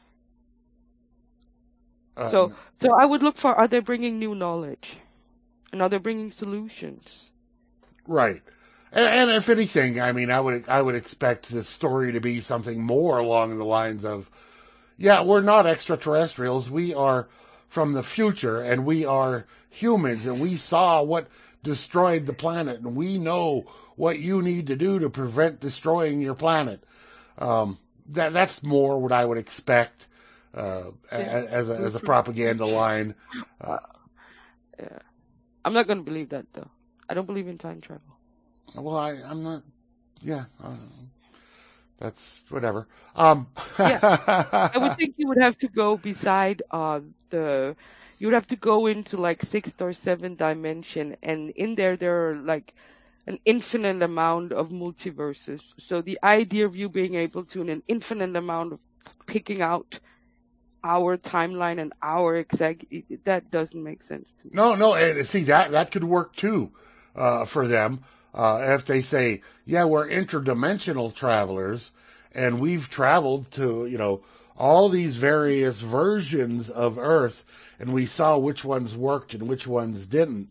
uh, So, so I would look for, are they bringing new knowledge? And are they bringing solutions? right. And, and if anything, I mean, I would I would expect this story to be something more along the lines of, yeah, we're not extraterrestrials. We are from the future, and we are humans, and we saw what destroyed the planet, and we know what you need to do to prevent destroying your planet. Um, that that's more what I would expect uh, Yeah. as a, as a propaganda line. Uh, Yeah. I'm not going to believe that, though. I don't believe in time travel. well, I, I'm not. Yeah, uh, that's whatever. Um, Yeah. I would think you would have to go beside uh, the. You would have to go into like sixth or seventh dimension, and in there there are like an infinite amount of multiverses. So the idea of you being able to, in an infinite amount of picking out our timeline and our exact, that doesn't make sense to me. No, no, and see, that that could work too uh, for them uh, if they say, yeah, we're interdimensional travelers, and we've traveled to, you know, all these various versions of Earth, and we saw which ones worked and which ones didn't,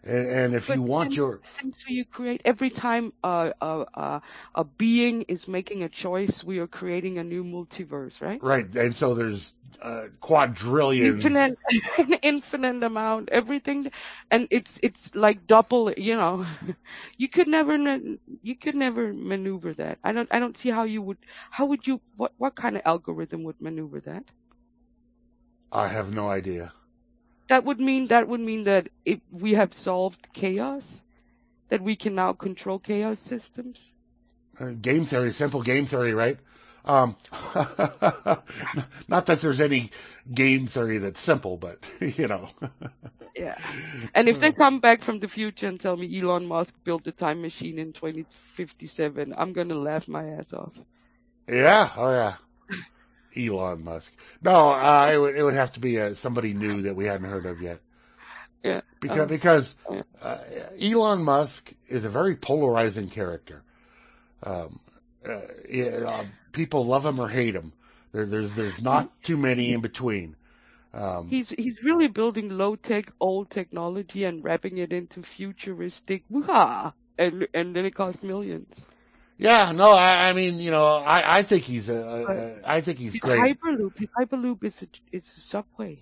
And, and if But you want Sims, your Sims you create every time uh, uh, uh, a being is making a choice, we are creating a new multiverse, right? right, and so there's uh, quadrillion, Infinite, an infinite amount, everything, and it's it's like double. You know, you could never n- you could never maneuver that. I don't I don't see how you would. How would you? What what kind of algorithm would maneuver that? I have no idea. That would mean that would mean that if we have solved chaos, that we can now control chaos systems. Uh, game theory, simple game theory, right? Um, not that there's any game theory that's simple, but you know. Yeah. And if they come back from the future and tell me Elon Musk built a time machine in twenty fifty-seven, I'm gonna laugh my ass off. Yeah. Oh yeah. Elon Musk. No, uh, it would it would have to be uh, somebody new that we hadn't heard of yet. Yeah. Because Um, because uh, Elon Musk is a very polarizing character. Um, uh, yeah, uh, people love him or hate him. There, there's there's not too many in between. Um, he's he's really building low tech, old technology and wrapping it into futuristic, woo-ha, and and then it costs millions. yeah, no, I, I mean, you know, I, I think he's a, a, a I think he's His great. Hyperloop, his Hyperloop is a is a subway.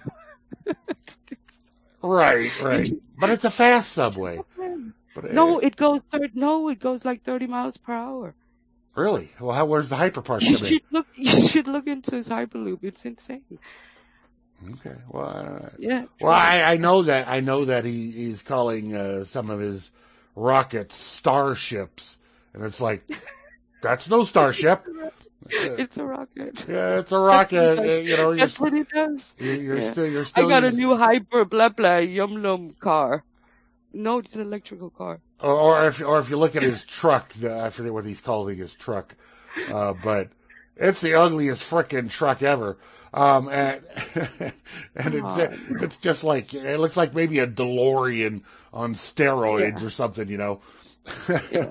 Right, right. But it's a fast subway. But No, it, it goes third. No, it goes like thirty miles per hour. really? Well, how, where's the hyperpark You coming in? should look. You should look into his Hyperloop. It's insane. Okay. Well, uh, Yeah. well, I, I know that I know that he he's calling uh, some of his rockets starships, and it's like that's no starship. It's a rocket. Yeah, it's a rocket. Uh, you know, That's you're, what it does. you're, you're Yeah. still you're I still. got a using- new Hyper blah blah yum num car. No, it's an electrical car. Or, or if or if you look at his truck, uh, I forget what he's calling his truck, uh, but it's the ugliest frickin' truck ever. Um, and and it's it's just like it looks like maybe a DeLorean on steroids Yeah. or something, you know. Yeah.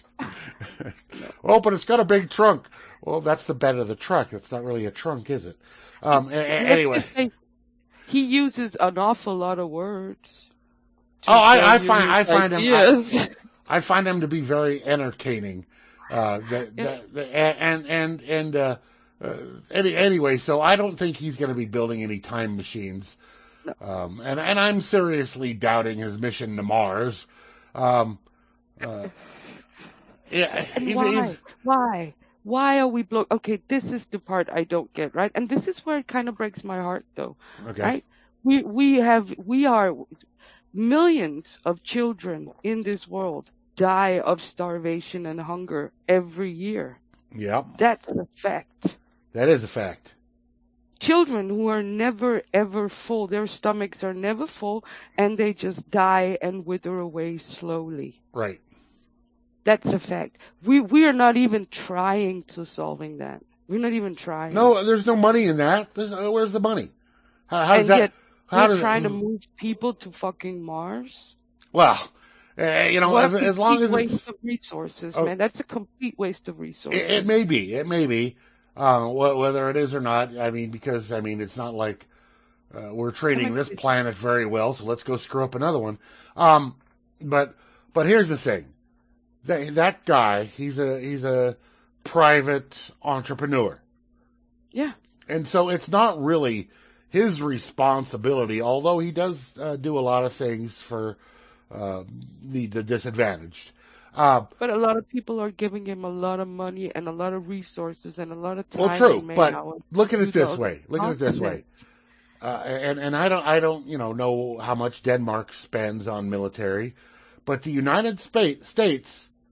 Oh, but it's got a big trunk. Well, that's the bed of the truck. It's not really a trunk, is it? Um, a- a- anyway. Let's just say he uses an awful lot of words. Oh, I, I tell you find I his find him ideas. I, I find him to be very entertaining. Uh, the, Yeah. the, the, and and and uh, uh, any, anyway, so I don't think he's going to be building any time machines. No. Um, and and I'm seriously doubting his mission to Mars. Um, uh, yeah, And he's- why? he's- Why? Why are we block? Okay, this is the part I don't get, right? And this is where it kind of breaks my heart, though. okay. Right? We we have we are millions of children in this world die of starvation and hunger every year. Yeah, That's a fact. that is a fact. Children who are never ever full, their stomachs are never full, and they just die and wither away slowly. Right. That's a fact. We we are not even trying to solving that. We're not even trying. No, there's no money in that. There's, uh, where's the money? How, how does and that? yet How we're does trying to move people to fucking Mars. Well, uh, you know, What as, a as long as complete it's, waste of resources, Oh. man. That's a complete waste of resources. it, it may be, it may be, uh, wh- whether it is or not. I mean, because I mean, it's not like uh, we're treating this planet very well, so let's go screw up another one. Um, but but here's the thing: that that guy, he's a he's a private entrepreneur. Yeah. And so it's not really his responsibility, although he does uh, do a lot of things for uh, the, the disadvantaged. Uh, But a lot of people are giving him a lot of money and a lot of resources and a lot of time. well, true, and but man-hours look at to it do this those way. Look at it this way. Uh, and and I don't I don't you know know how much Denmark spends on military, but the United Spa- States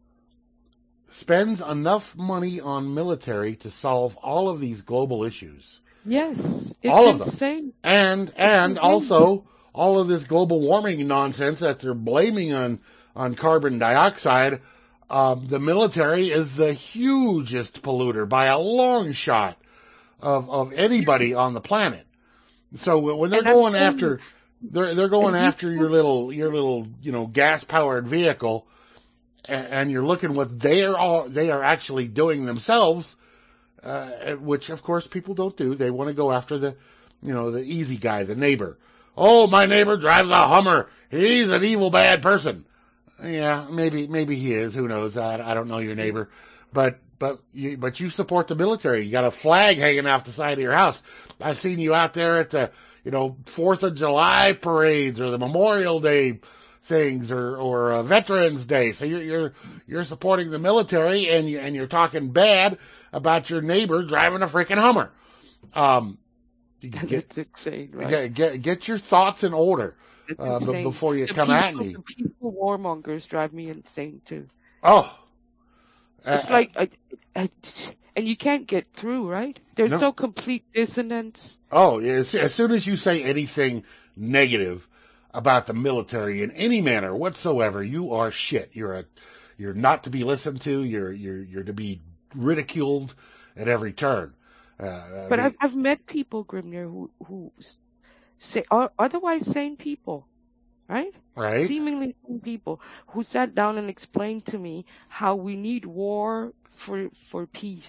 spends enough money on military to solve all of these global issues. Yes, it's All of them. insane. And and insane. also all of this global warming nonsense that they're blaming on on carbon dioxide. Um, the military is the hugest polluter by a long shot of of anybody on the planet. So when they're And I'm going saying- after they're they're going And you after your little your little you know gas powered vehicle, and, and you're looking what they are all, they are actually doing themselves. Uh, which of course people don't do. They want to go after the, you know, the easy guy, the neighbor. Oh, my neighbor drives a Hummer he's an evil, bad person. Yeah, maybe maybe he is. Who knows? I, I don't know your neighbor, but but you but you support the military. You got a flag hanging off the side of your house. I've seen you out there at the you know Fourth of July parades or the Memorial Day things or or uh, Veterans Day. So you're you're you're supporting the military and you and you're talking bad about your neighbor driving a freaking Hummer. Um, you get, That's insane, right? Get, get get your thoughts in order. Uh, but before you the come people, at me, the people warmongers drive me insane too. Oh, it's uh, like, I, I, and you can't get through, right? There's no. so complete dissonance. Oh, as, as soon as you say anything negative about the military in any manner whatsoever, you are shit. You're a, you're not to be listened to. You're you're you're to be ridiculed at every turn. Uh, but I mean, I've I've met people, Grimner, who who. Say, or otherwise sane people, right? Right. Seemingly sane people who sat down and explained to me how we need war for for peace.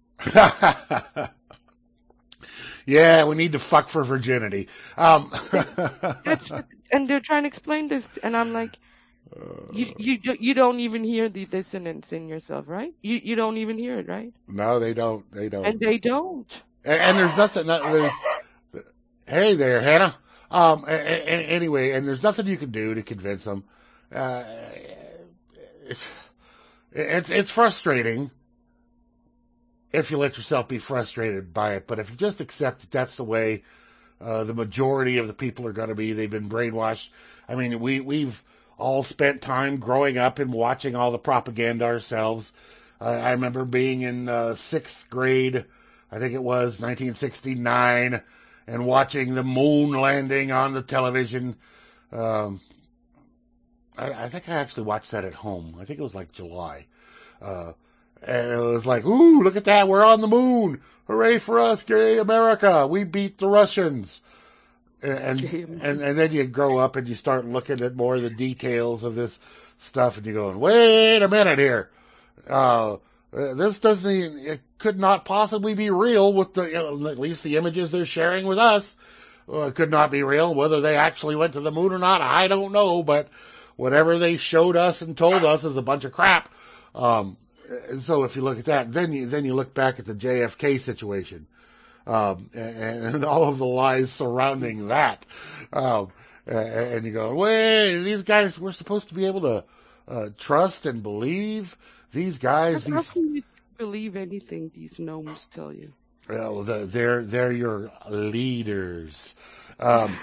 Yeah, we need to fuck for virginity. Um. That's, and they're trying to explain this, and I'm like, you you you don't even hear the dissonance in yourself, right? You you don't even hear it, right? No, they don't. They don't. And they don't. And, and there's nothing. There's, Hey there, Hannah. Um, anyway, and there's nothing you can do to convince them. Uh, it's, it's it's frustrating if you let yourself be frustrated by it. But if you just accept that that's the way uh, the majority of the people are going to be, they've been brainwashed. I mean, we we've all spent time growing up and watching all the propaganda ourselves. Uh, I remember being in uh, sixth grade, I think it was nineteen sixty-nine. And watching the moon landing on the television. Um, I, I think I actually watched that at home. I think it was like July. Uh, and it was like, ooh, look at that. We're on the moon. Hooray for us, gay America. We beat the Russians. And, and, and then you grow up and you start looking at more of the details of this stuff and you're going, wait a minute here. Uh, this doesn't, it could not possibly be real with the, at least the images they're sharing with us. Uh, it could not be real. Whether they actually went to the moon or not, I don't know, but whatever they showed us and told us is a bunch of crap. Um, and so if you look at that, then you, then you look back at the J F K situation, um, and, and all of the lies surrounding that. Um, and you go, wait, these guys, we're supposed to be able to, uh, trust and believe these guys. How these, can you believe anything these gnomes tell you? Well, the, they're they're your leaders. Um,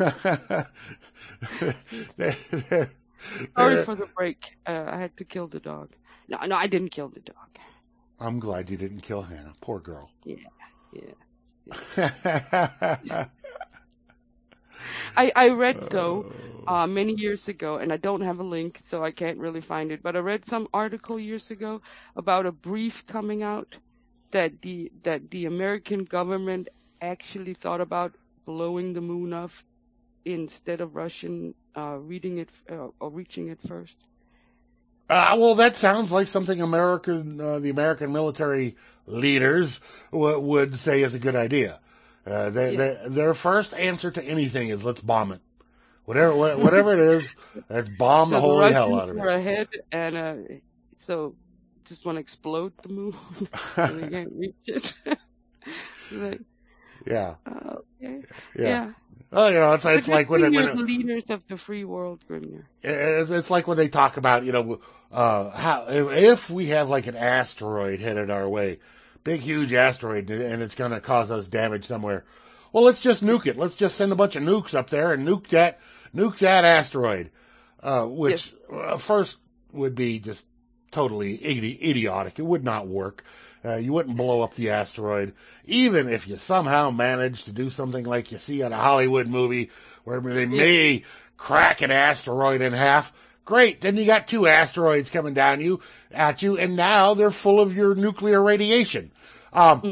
they're, they're, Sorry for the break. Uh, I had to kill the dog. No, no, I didn't kill the dog. I'm glad you didn't kill Hannah. Poor girl. Yeah, yeah. yeah. I, I read, though, uh, many years ago, and I don't have a link, so I can't really find it, but I read some article years ago about a brief coming out that the that the American government actually thought about blowing the moon off instead of Russian uh, reading it uh, or reaching it first. Uh, well, that sounds like something American, uh, the American military leaders w- would say is a good idea. Uh, they, yeah. they, their first answer to anything is let's bomb it. Whatever, whatever it is, let's bomb so the holy the hell out of it. Russians were ahead, and uh, so just want to explode the moon, and they can't reach it. like, yeah. Uh, okay. Yeah. yeah. Oh, you know, it's, it's like when, it, when it, the leaders of the free world, Grimner. It's, it's like when they talk about, you know, uh, how if we have like an asteroid headed our way, big huge asteroid, and it's going to cause us damage somewhere. Well, let's just nuke it. Let's just send a bunch of nukes up there and nuke that nuke that asteroid, uh, which yes. uh, first would be just totally idi- idiotic. It would not work. Uh, you wouldn't blow up the asteroid, even if you somehow managed to do something like you see in a Hollywood movie where they may crack an asteroid in half. Great, then you got two asteroids coming down you at you, and now they're full of your nuclear radiation. Um,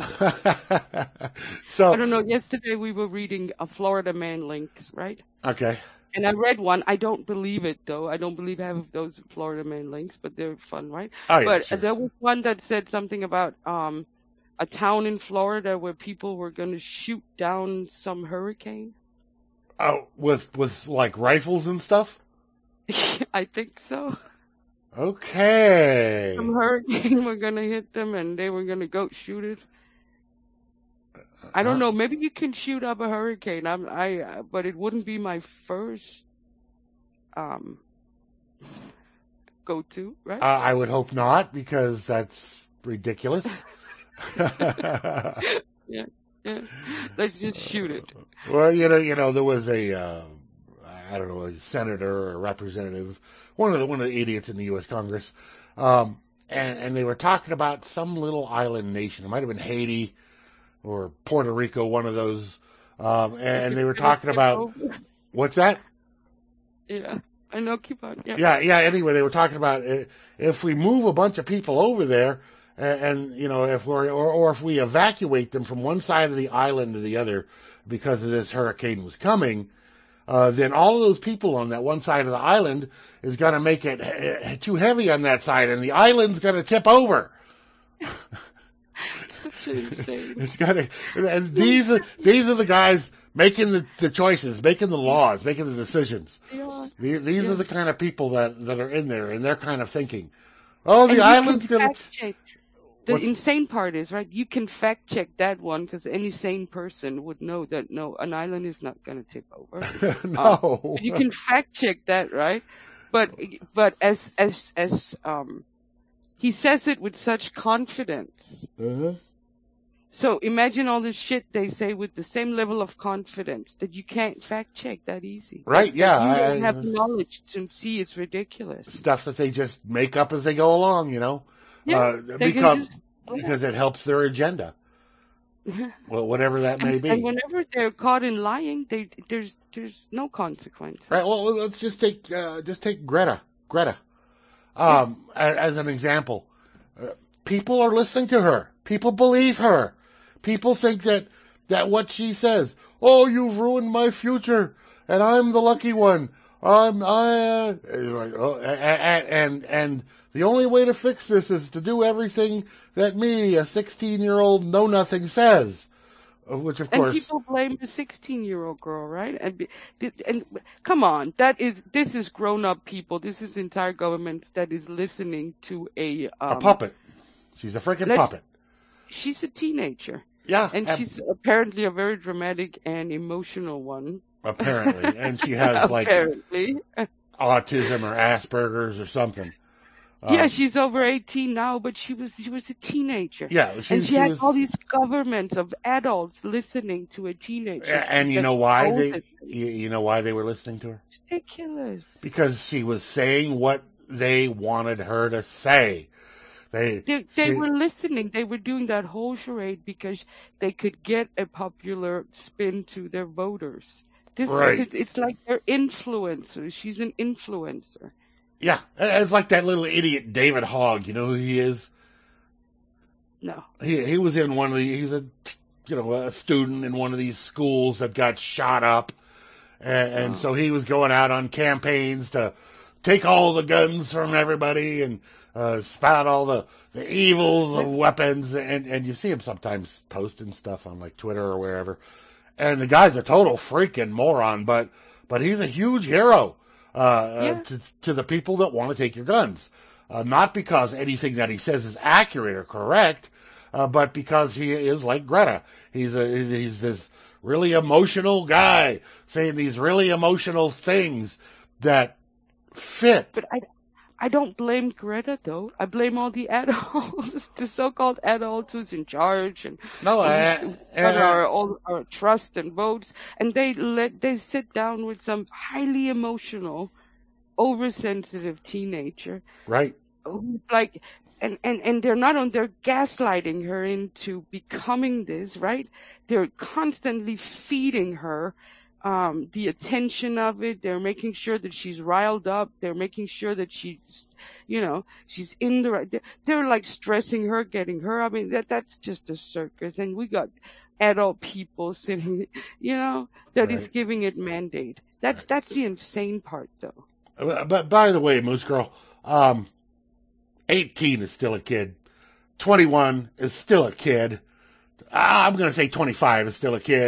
so I don't know. Yesterday we were reading a Florida Man links, right? Okay. And I read one. I don't believe it though. I don't believe half of those Florida Man links, but they're fun, right? Oh, yeah, but sure. there was one that said something about um, a town in Florida where people were going to shoot down some hurricane. Uh, with with like rifles and stuff? I think so. Okay. Some hurricane were gonna hit them, and they were gonna go shoot it. I don't know. Maybe you can shoot up a hurricane. I'm, I, uh, but it wouldn't be my first um go-to, right? Uh, I would hope not, because that's ridiculous. yeah, yeah. Let's just shoot it. Well, you know, you know, there was a, uh, I don't know, a senator or a representative, one of the one of the idiots in the U S Congress, um, and, and they were talking about some little island nation. It might have been Haiti or Puerto Rico, one of those. Um, and they were talking about, what's that? Yeah, I know. Keep on. Yeah. yeah, yeah. Anyway, they were talking about uh, if we move a bunch of people over there, and, and you know, if we're or, or if we evacuate them from one side of the island to the other because of this hurricane was coming, uh, then all of those people on that one side of the island is going to make it uh, too heavy on that side, and the island's going to tip over. It's got to, and these are these are the guys making the, the choices, making the laws, making the decisions. Yeah. These, these yeah. are the kind of people that, that are in there, and they're kind of thinking, oh, the and island's going to... The what? insane part is, right, you can fact check that one, because any sane person would know that, no, an island is not going to tip over. no. Um, you can fact check that, right? But but as, as, as um, he says it with such confidence. Uh-huh. So imagine all the shit they say with the same level of confidence that you can't fact check that easy. Right, that, yeah. That you don't I, have knowledge to see it's ridiculous. Stuff that they just make up as they go along, you know? Yeah, uh, because, just, because it helps their agenda. Well, whatever that may and, be. And whenever they're caught in lying, they, there's there's no consequence. Right, well, let's just take, uh, just take Greta. Greta. Um, yeah. as, as an example. Uh, people are listening to her. People believe her. People think that, that what she says, oh, you've ruined my future, and I'm the lucky one. I'm I uh, like, oh, and, and and the only way to fix this is to do everything that me, a sixteen-year-old know nothing, says. Which of course, and people blame the sixteen-year-old girl, right? And and come on, that is this is grown-up people. This is entire government that is listening to a um, a puppet. She's a freaking puppet. She's a teenager. Yeah. And ab- she's apparently a very dramatic and emotional one. Apparently. And she has, like, apparently. autism or Asperger's or something. Um, yeah, she's over eighteen now, but she was she was a teenager. Yeah. She, and she, she had was, all these governments of adults listening to a teenager. And you know why they you, you know why they were listening to her? Ridiculous. Because she was saying what they wanted her to say. They they, they she, were listening. They were doing that whole charade because they could get a popular spin to their voters. This right. is, it's like they're influencers. She's an influencer. Yeah, it's like that little idiot David Hogg. You know who he is? No. He he was in one of the. He's a you know a student in one of these schools that got shot up, and, and oh. so he was going out on campaigns to take all the guns from everybody and. Uh, spout all the, the evils of weapons, and, and you see him sometimes posting stuff on like Twitter or wherever. And the guy's a total freaking moron, but but he's a huge hero uh, yeah. uh, to to the people that want to take your guns. Uh, not because anything that he says is accurate or correct, uh, but because he is like Greta. He's a he's this really emotional guy saying these really emotional things that fit. But I. I don't blame Greta, though. I blame all the adults, the so-called adults who's in charge, and no, I, who got our, all our trust and votes, and they let they sit down with some highly emotional, oversensitive teenager, right? Who's like, and and and they're not on. They're gaslighting her into becoming this, right? They're constantly feeding her. Um, the attention of it, they're making sure that she's riled up, they're making sure that she's, you know, she's in the right, they're, they're like stressing her, getting her, I mean, that that's just a circus, and we got adult people sitting, you know, that right. is giving it mandate. That's, that's the insane part, though. But by the way, Moose Girl, um, eighteen is still a kid, twenty-one is still a kid, I'm going to say twenty-five is still a kid.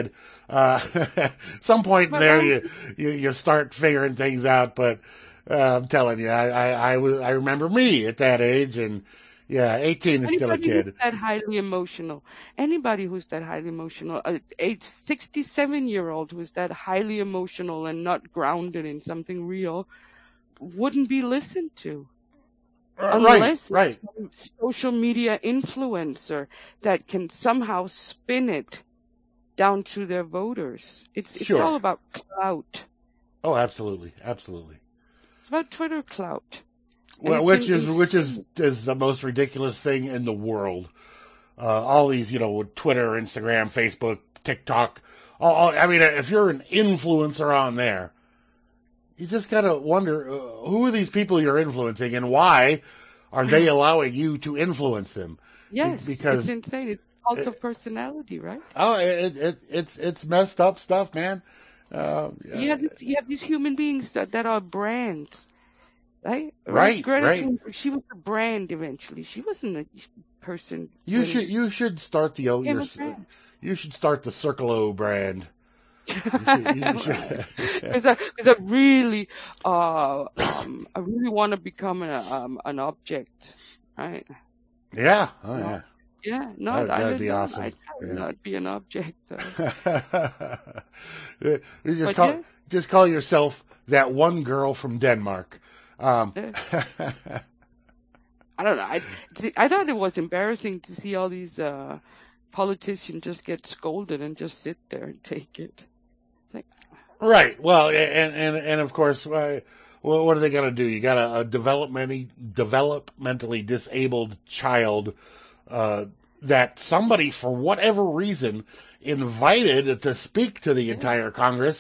uh, some point in there you, you you start figuring things out. But uh, I'm telling you, I I I, was, I remember me at that age, and yeah, eighteen is Anybody still a kid. who's that highly emotional, anybody who's that highly emotional, a age sixty-seven-year-old who's that highly emotional and not grounded in something real, wouldn't be listened to. Uh, Unless right, right. Some social media influencer that can somehow spin it down to their voters. It's it's Sure. all about clout. Oh, absolutely, absolutely. It's about Twitter clout. Well, which is which is is the most ridiculous thing in the world. Uh, all these, you know, Twitter, Instagram, Facebook, TikTok. All, all, I mean, if you're an influencer on there, you just gotta wonder uh, who are these people you're influencing, and why are they allowing you to influence them? Yes, because it's insane. It's cult of personality, right? Oh, it, it it's it's messed up stuff, man. Uh, you have this, you have these human beings that, that are brands. Right, right, Greta right. Thunberg, she was a brand eventually. She wasn't a person. You should you should start the your, you should start the Circle O brand. Because I, I really, uh, um, I really want to become a, um, an object, right? Yeah, oh yeah. Yeah, no, that'd, I that'd be know. awesome. I'd yeah. not be an object. you just but call yeah. just call yourself that one girl from Denmark. Um, I don't know. I, I thought it was embarrassing to see all these uh, politicians just get scolded and just sit there and take it. Like, right. Well, and and and of course, uh, well, what are they going to do? You got a, a developmentally developmentally disabled child uh, that somebody, for whatever reason, invited to speak to the yeah. entire Congress.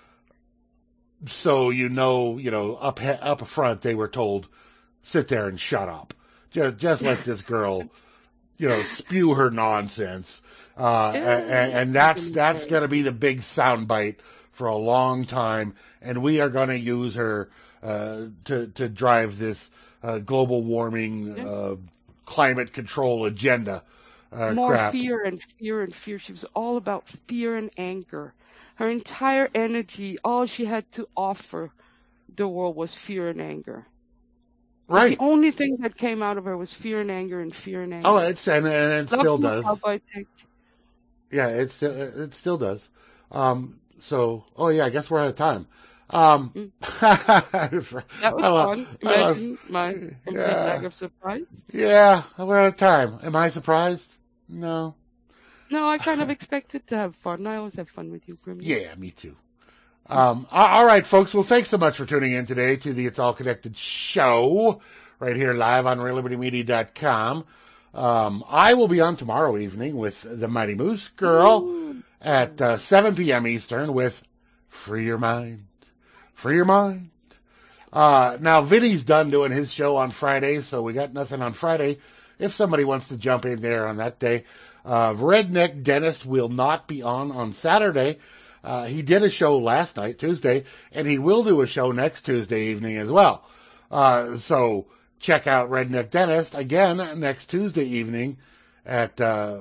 So you know, you know, up up front they were told, sit there and shut up. Just just let this girl, you know, spew her nonsense. Uh, yeah. and, and that's that's going to be the big soundbite for a long time. And we are going to use her uh, to to drive this uh, global warming, yeah. uh, climate control agenda. Uh, More crap. fear and fear and fear. She was all about fear and anger. Her entire energy, all she had to offer the world was fear and anger. Right. The only thing that came out of her was fear and anger and fear and anger. Oh, it's and, and it Love still does. Yeah, it still it still does. Um, so, oh yeah, I guess we're out of time. Um, mm. That was fun. Imagine uh, my complete yeah. lack of surprise. Yeah, we're out of time. Am I surprised? No. No, I kind of expected to have fun. I always have fun with you, Grim. Yeah, me too. Um, all right, folks. Well, thanks so much for tuning in today to the It's All Connected show right here live on Real Liberty Media dot com. Um, I will be on tomorrow evening with the Mighty Moose Girl Ooh. at uh, seven p.m. Eastern with Free Your Mind. Free Your Mind. Uh, now, Vinny's done doing his show on Friday, so we got nothing on Friday. If somebody wants to jump in there on that day. Uh, Redneck Dennis will not be on on Saturday. Uh, he did a show last night, Tuesday, and he will do a show next Tuesday evening as well. Uh, so check out Redneck Dennis again next Tuesday evening at, uh,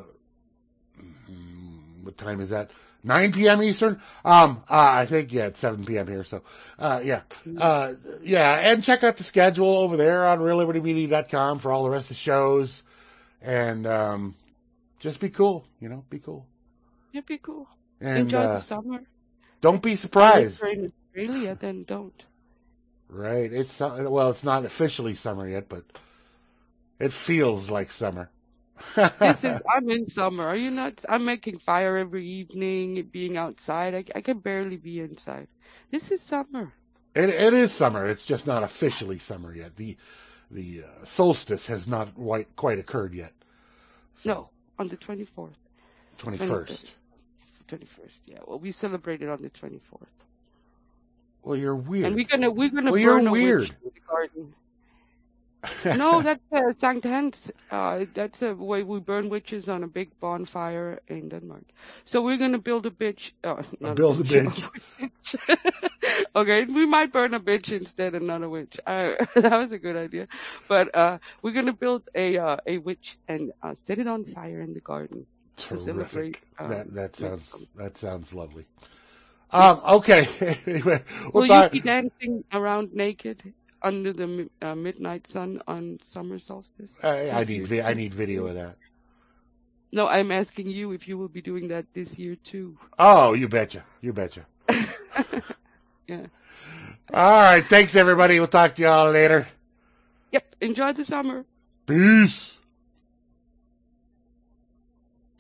what time is that? nine p.m. Eastern? Um, uh, I think, yeah, it's seven p.m. here, so, uh, yeah. Uh, yeah, and check out the schedule over there on Real Liberty Media dot com for all the rest of the shows. And, um, just be cool, you know, be cool. Yeah, be cool. And, enjoy uh, the summer. Don't be surprised. If you're in Australia, then don't. Right. It's uh, well, it's not officially summer yet, but it feels like summer. This is. I'm in summer. Are you not? I'm making fire every evening, being outside. I, I can barely be inside. This is summer. It it is summer. It's just not officially summer yet. The the uh, solstice has not quite quite occurred yet. So. No, on the twenty-fourth. twenty-first. twenty-first. Yeah. Well, we celebrated on the twenty-fourth. Well, you're weird. And we're gonna we're gonna well, burn you're a weird. witch in the garden. No, that's uh, Sankt Hans. Uh, that's a way we burn witches on a big bonfire in Denmark. So we're gonna build a bitch. Uh, not build a bitch. A bitch. Okay, we might burn a bitch instead and not a witch. Uh, that was a good idea. But uh, we're gonna build a uh, a witch and uh, set it on fire in the garden. Terrific. Um, that that sounds that sounds lovely. Um, okay. Anyway, we'll Will talk. you be dancing around naked under the mi- uh, midnight sun on summer solstice? I, I need vi- I need video of that. No, I'm asking you if you will be doing that this year too. Oh, you betcha. You betcha. Yeah. All right. Thanks, everybody. We'll talk to you all later. Yep. Enjoy the summer. Peace.